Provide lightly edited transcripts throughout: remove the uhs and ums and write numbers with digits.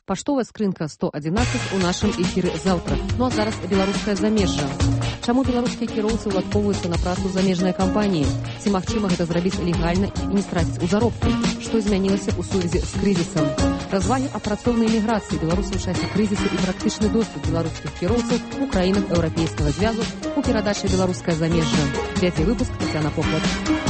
Паштовая скрынка 111 у нашым эфіры заўтра. Ну а зараз беларускае замежжа. Чаму беларускія кіроўцы уладкоўваюцца на працу замежнай кампаніі? Ці магчыма гэта зрабіць легальна і не страціць у заробку? Што змянілася ў сувязі з крызісам? Развагі о працоўнай міграцыі беларусаў у часе крызісу і практычны доступ беларускіх кіроўцаў у краінах еўрапейскага звязу у перадачы «Беларускае замежжа». Трэці выпуск, Тацяна Поклад.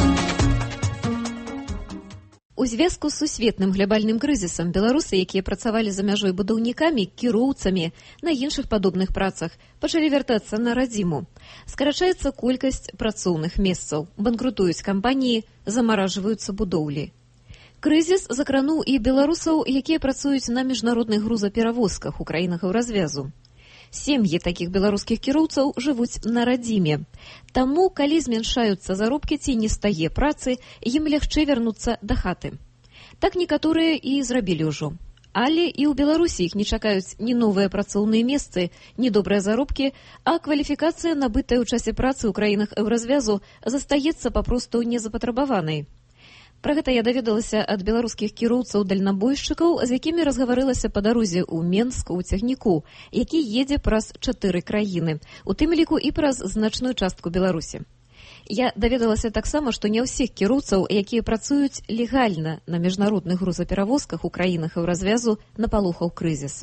У звязку з сусветным глобальным крызісам беларусы, якія працавалі за мяжой будаўнікамі, кіроўцамі, на іншых падобных працах, пачалі вяртацца на радзіму. Скарачаецца колькасць працоўных месцаў, банкрутуюць кампаніі, замаражваюцца будоўлі. Крызіс закрануў і беларусаў, якія працуюць на міжнародных грузаперавозках у краінах еўразвязу. Сем'і такіх беларускіх кіроўцаў жывуць на радзіме. Таму, калі змяншаюцца заробкі ці не стае працы, ім лягчэй вярнуцца да хаты. Так некаторыя і зрабілі ўжо. Але і ў Беларусі іх не чакаюць ні новыя працоўныя месцы, ні добрыя заробкі, а кваліфікацыя, набытая ў часе працы ў краінах еўразвязу, застаецца папросту незапатрабаванай. Пра гэта я даведалася ад беларускіх кіроўцаў-дальнабойшчыкаў, з якімі разгаварылася па дарозе ў Менск у цягніку, які едзе праз 4 краіны, у тым ліку і праз значную частку Беларусі. Я даведалася таксама, што не ўсіх кіроўцаў, якія працуюць легальна на міжнародных грузаперавозках у краінах еўразвязу, напалохаў крызіс.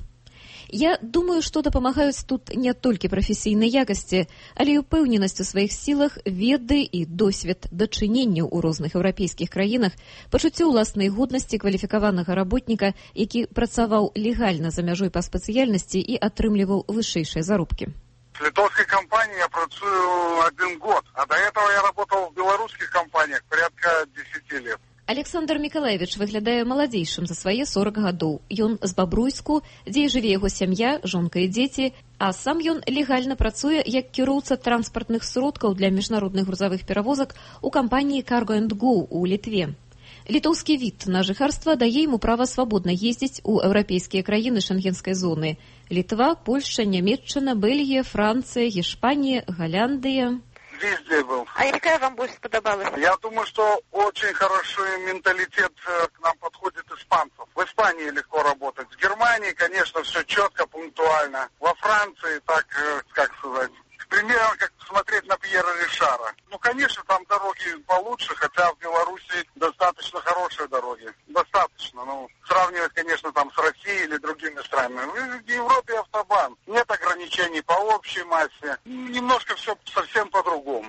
Я думаю, што дапамагаюць тут не толькі прафесійнай якасці, але і ўпэўненасць у сваіх сілах, веды і досвед дачыненняў у розных еўрапейскіх краінах, пачуццё ўласнай годнасці кваліфікаванага работніка, які працаваў легальна за мяжой па спецыяльнасці і атрымліваў вышэйшыя заробкі. В литовской компании я працую 1 год, а до этого я работал в белорусских компаниях порядка 10 лет. Александр Миколаевич выглядае маладзейшым за свае 40 гадоў. Ён з Бабруйску, дзе жыве яго сям'я, жонка і дзеці, а сам ён легальна працуе як кіроўца транспартных сродкаў для міжнародных грузавых перавозак у кампаніі Cargo & Go у Літве. Літоўскі від на жыхарства дае ему права свабодна ездзіць у еўрапейскія краіны шенгенскай зоны. Літва, Польша, Нямецчына, Бельгія, Францыя, Гішпанія, Голландия. Везде был. А какая вам больше сподобалась? Я думаю, что очень хороший менталитет к нам подходит испанцев. В Испании легко работать. В Германии, конечно, все четко, пунктуально. Во Франции так, как сказать, примерно как смотреть на Пьера Ришара. Ну, конечно, там дороги получше, хотя в Беларуси достаточно хорошие дороги. Достаточно. Ну, сравнивать, конечно, там с Россией или другими странами. В Европе автобан. Нет ограничений по общей массе. Немножко все совсем по-другому.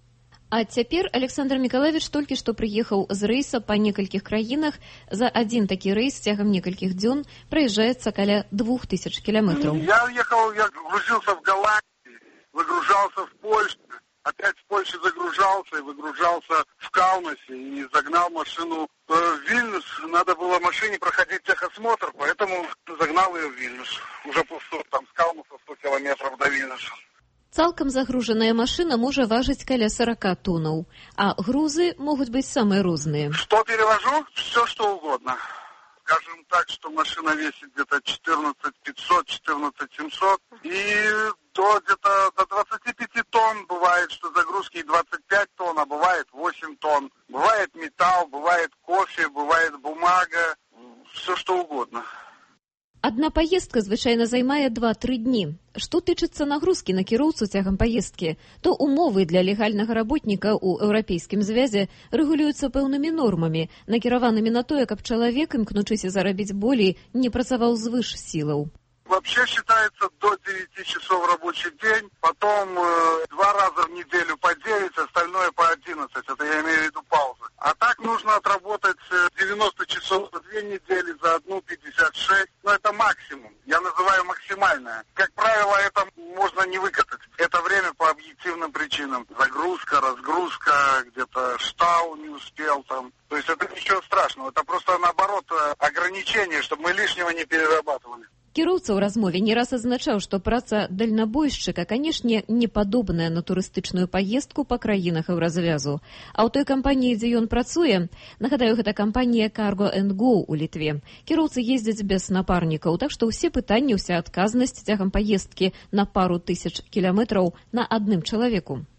А цяпер Александр Миколаевич толькі што прыехаў з рэйса па некалькіх краінах. За адзін такі рэйс цягам некалькіх дзён праязджаецца каля 2000 кілометраў. Я грузился в Голландии, выгружался в Польше, опять в Польше загружался и выгружался в Каунасе и загнал машину в Вильнюс. Надо было машине проходить техосмотр, поэтому загнал ее в Вильнюс. Уже там с Каунаса 100 километров до Вильнюса. Цалкам загружаная машина можа важыць каля 40 тоннаў, а грузы могуць быць самыя розныя. Что перевожу? Все, что угодно. Скажем так, что машина весит где-то 14 500, 14 700 и где-то до 25 тонн. Бывает, что загрузки и 25 тонн, а бывает 8 тонн. Бывает металл, бывает кофе, бывает бумага, все что угодно. Адна паездка звычайна займае 2-3 дні. Што тычыцца нагрузкі на кіроўцу цягам паездкі, то умовы для легальнага работніка ў еўрапейскім звязе рэгулююцца пэўнымі нормамі, накіраванымі на тое, каб чалавек, імкнучыся зарабіць болей, не працаваў звыш сілаў. Вообще считается до 9 часов рабочий день, потом 2 раза в неделю по 9, остальное по 11, это я имею в виду паузы. А так нужно отработать 90 часов за 2 недели, за одну 56, но это максимум, я называю максимальное. Как правило, это можно не выкатать, это время по объективным причинам. Загрузка, разгрузка, где-то штау не успел там. То есть это ничего страшного, это просто наоборот ограничение, чтобы мы лишнего не перерабатывали. Кіроўца ў размове не раз адзначаў, што праца дальнабойшчыка, канешне, не падобная на турыстычную паездку па краінах еўразвязу. А ў той кампаніі, дзе ён працуе, нагадаю, гэта кампанія Cargo & Go у Літве, кіроўцы ездзяць без напарнікаў, так што ўсе пытанні, ўся адказнасць цягам паездкі на пару тысяч кіламетраў на адным чалавеку.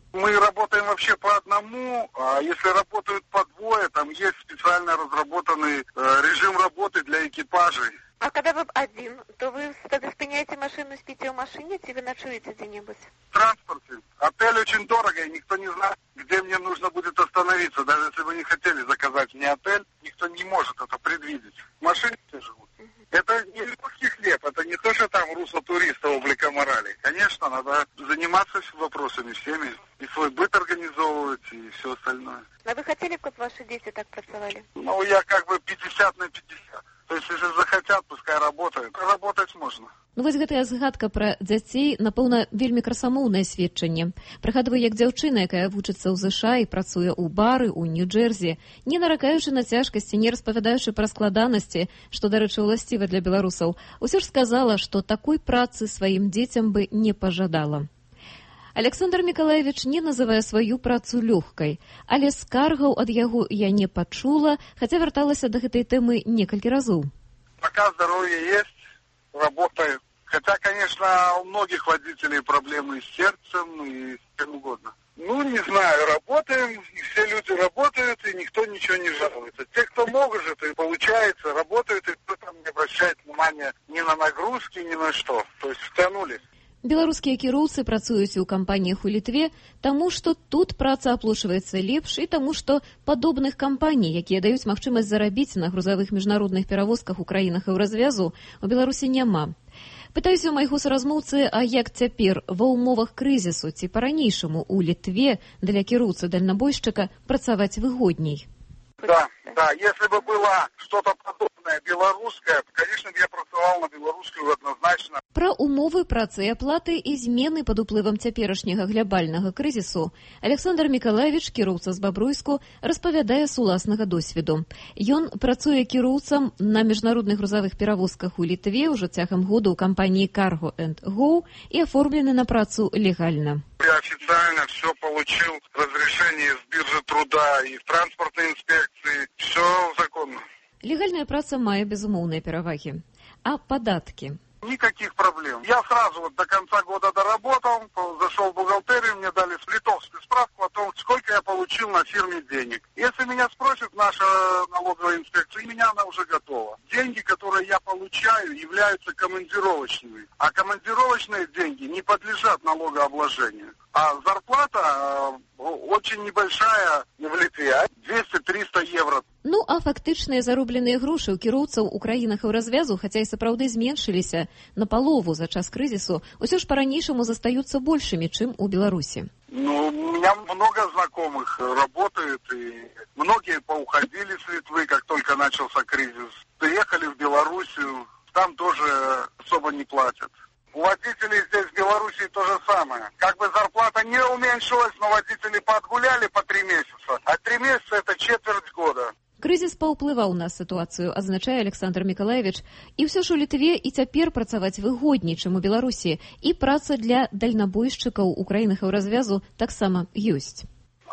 Мы работаем вообще по одному, а если работают по двое, там есть специально разработанный режим работы для экипажей. А когда вы один, то вы тогда спиняете машину, спите в машине, или вы ночуете где-нибудь? В транспорте. Отель очень дорого, и никто не знает, где мне нужно будет остановиться. Даже если вы не хотели заказать мне отель, никто не может это предвидеть. В машине все живут. Это не русский хлеб, это не то, что там русло туриста облика морали. Конечно, надо заниматься вопросами всеми, и свой быт организовывать, и все остальное. А вы хотели, чтобы ваши дети так працевали? Ну, я как бы 50 на 50. То есть, если захотят, пускай работают. Работать можно. Ну, вось гэтая згадка пра дзяцей, напэўна, вельмі красамоўнае сведчанне. Прыгадваю, як дзяўчына, якая вучыцца ў ЗША і працуе ў бары ў Нью-Джерсі, не наракаючы на цяжкасці, не распавядаючы пра складанасці, што, дарэчы, уласціва для беларусаў, усё ж сказала, што такой працы сваім дзецям бы не пажадала. Александр Миколаевич не называе сваю працу лёгкай, але скаргаў ад яго я не пачула, хаця вярталася да гэтай тэмы некалькі разоў. Пока здоровье есть, работаю. Хотя, конечно, у многих водителей проблемы с сердцем и с чем угодно. Ну, не знаю, работаем, и все люди работают, и никто ничего не жалуется. Те, кто может, и получается, работают, и кто там не обращает внимания ни на нагрузки, ни на что. То есть втянулись. Беларускія кіроўцы працуюць у кампаніях у Літве, таму што тут праца аплачваецца лепш і таму што падобных кампаній, якія даюць магчымасць зарабіць на грузавых міжнародных перавозках у краінах еўразвязу, у Беларусі няма. Пытаюся ў майго суразмоўцы, а як цяпер ва ўмовах крызісу ці па-ранейшаму у Літве для кіроўцы-дальнабойшчыка працаваць выгодней? Да, если бы было что-то подобное белорусское, то, конечно, я працавал на белорусскую однозначно. Пра умовы працы і аплаты і змены пад уплывам цяперашняга глябальнага крызісу Александр Миколаевич, кіроўца з Бабруйску, распавядае з уласнага досведу. Ён працуе кіроўцам на міжнародных грузавых перавозках у Літве ўжо цягам года ў кампаніі Cargo & Go і аформлены на працу легальна. Я официально все получил, разрешение с биржи труда и в транспортной инспекции, все законно. Легальная праца мае безумоўныя перавагі. А падаткі? Никаких проблем. Я сразу до конца года доработал, зашел в бухгалтерию, мне дали литовскую справку о том, сколько я получил на фирме денег. Если меня спросит наша налоговая инспекция, у меня она уже готова. Деньги, которые я получаю, являются командировочными. А командировочные деньги не подлежат налогообложению. А зарплата очень небольшая в Литве, 200-300 евро. Ну, а фактычныя заробленыя грошы ў кіроўцаў у краінах еўразвязу, хаця і сапраўды зменшыліся на палову за час крызісу, усё ж па-ранейшаму застаюцца большымі, чым у Беларусі. Ну, у меня много знакомых работают, и многие поуходили с Литвы, как только начался кризис. Приехали в Белоруссию, там тоже особо не платят. У водителей здесь в Белоруссии то же самое. Как бы зарплата не уменьшилась, но водители поотгуляли по 3 месяца. А 3 месяца это четверть года. Крызіс паўплываў на сітуацыю, адзначае Александр Миколаевич, і ўсё ж у Літве і цяпер працаваць выгодней, чым у Беларусі, і праца для дальнабойшчыкаў у краінах еўразвязу таксама ёсць.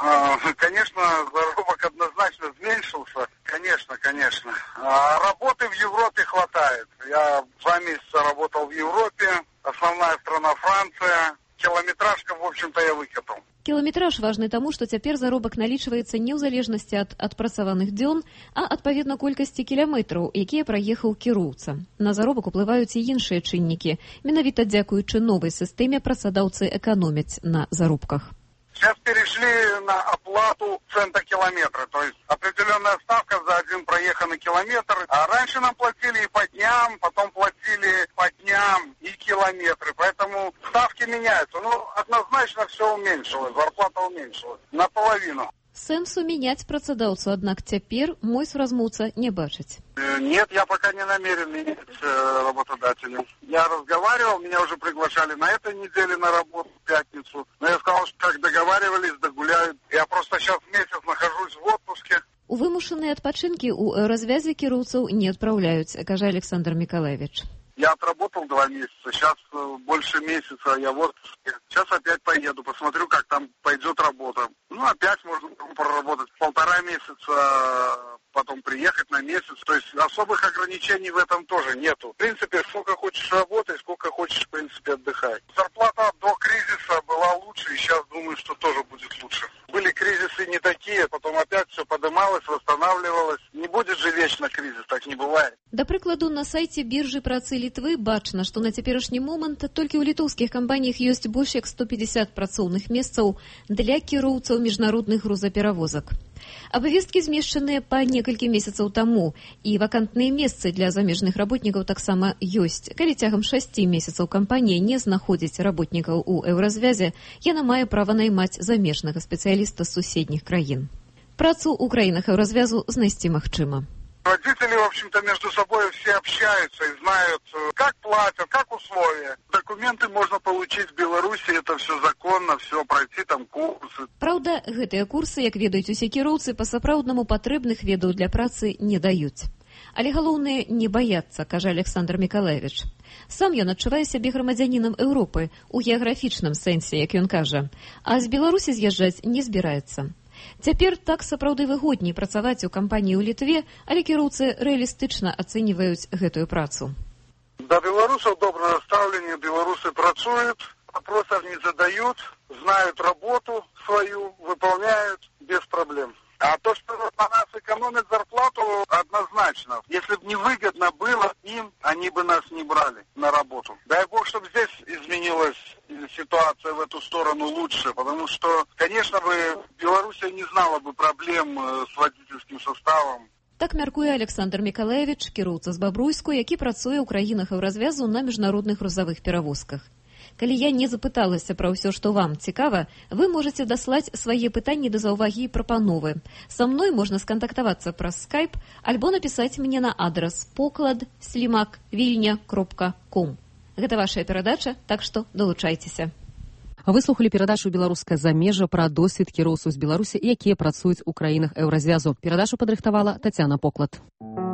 Конечно, заработок однозначно зменшился. Конечно. А работы в Европе хватает. Я 2 месяца работал в Европе, основная страна Франция. Километражка, в общем-то, я выкатал. Кіламетраж важны таму, што цяпер заробак налічваецца не ў залежнасці ад адпрацаваных дзён, а адпаведна колькасці кіламетраў, якія праехаў кіроўца. На заробак уплываюць і іншыя чыннікі. Менавіта дзякуючы новай сістэме працадаўцы эканомяць на заробках. Сейчас перешли на оплату цента километра, то есть определенная ставка за один проеханный километр. А раньше нам платили и по дням, потом платили по дням и километры, поэтому ставки меняются. Ну, однозначно все уменьшилось, зарплата уменьшилась наполовину. Сэнсу мяняць працадаўцу, аднак цяпер мой суразмоўца не бачыць. Нет, я пока не намерен менять работодателя. Я разговаривал, меня уже приглашали на этой неделе на работу в пятницу. Но я сказал, что как договаривались, догуляют. Я просто сейчас месяц нахожусь в отпуске. У вымушаныя адпачынкі ў развязе кіроўцаў не адпраўляюць, кажа Александр Миколаевич. Я отработал 2 месяца, сейчас больше месяца я в отпуске. Сейчас опять поеду, посмотрю, как там пойдет работа. Ну, опять можно проработать 1,5 месяца, потом приехать на месяц. То есть особых ограничений в этом тоже нету. В принципе, сколько хочешь работать, сколько хочешь, в принципе, отдыхай. Зарплата до кризиса была лучше, и сейчас думаю, что тоже будет лучше. Были кризисы не такие, потом опять все подымалось, восстанавливалось. Не будет же вечно кризис, так не бывает. Да прыкладу, на сайце біржы працы Літвы бачна, што на цяперашні момант толькі ў літоўскіх кампаніях ёсць больш як 150 працоўных месцаў для кіроўцаў міжнародных грузаперавозак. Абавесткі змешчаныя па некалькі месяцаў таму, і вакантныя месцы для замежных работнікаў таксама ёсць. Калі цягам 6 месяцаў кампанія не знаходзіць работнікаў у еўразвязе, яна мае права наймаць замежнага спецыяліста з суседніх краін. Працу ў краінах еўразвязу знайсці магчыма. Водители, в общем-то, между собой все общаются и знают, как платят, как условия. Документы можно получить в Беларуси, это все законно, все пройти там курсы. Праўда, гэтыя курсы, як ведаюць усе кіроўцы, па-сапраўднаму патрэбных ведаў для працы не даюць. Але галоўнае не баяцца, кажа Александр Мікалевіч. Сам ён адчувае сябе грамадзянінам Еўропы у геаграфічным сэнсе, як ён кажа, а з Беларусі з'язджаць не збіраецца. Цяпер так сапраўды выгодней працаваць у кампаніі ў Літве, але кіроўцы рэалістычна ацэньваюць гэтую працу. Да белорусов доброе ставление, белорусы працуют, вопросов не задают, знают работу свою, выполняют без проблем. А то, что на нас экономят зарплату, однозначно. Если бы невыгодно было им, они бы нас не брали на работу. Дай бог, чтобы здесь изменилась ситуация в эту сторону лучше, потому что, конечно бы, Белоруссия не знала бы проблем с водительским составом. Так мяркуе Александр Мікалевіч, кіроўца з Бабруйску, які працуе ў краінах еўразвязу на міжнародных грузавых перавозках. Калі я не запыталася пра ўсё, што вам цікава, вы можаце даслаць свае пытанні да заўвагі і прапановы. Са мной можна скантактавацца праз скайп альбо напісаць мне на адрас poklad@vilnia.com. Гэта вашая перадача, так што далучайцеся. Вы слухалі перадачу «Беларускае замежжа» пра досвед кіроўцаў з Беларусі, якія працуюць у краінах еўразвязу. Перадачу падрыхтавала Тацяна Поклад.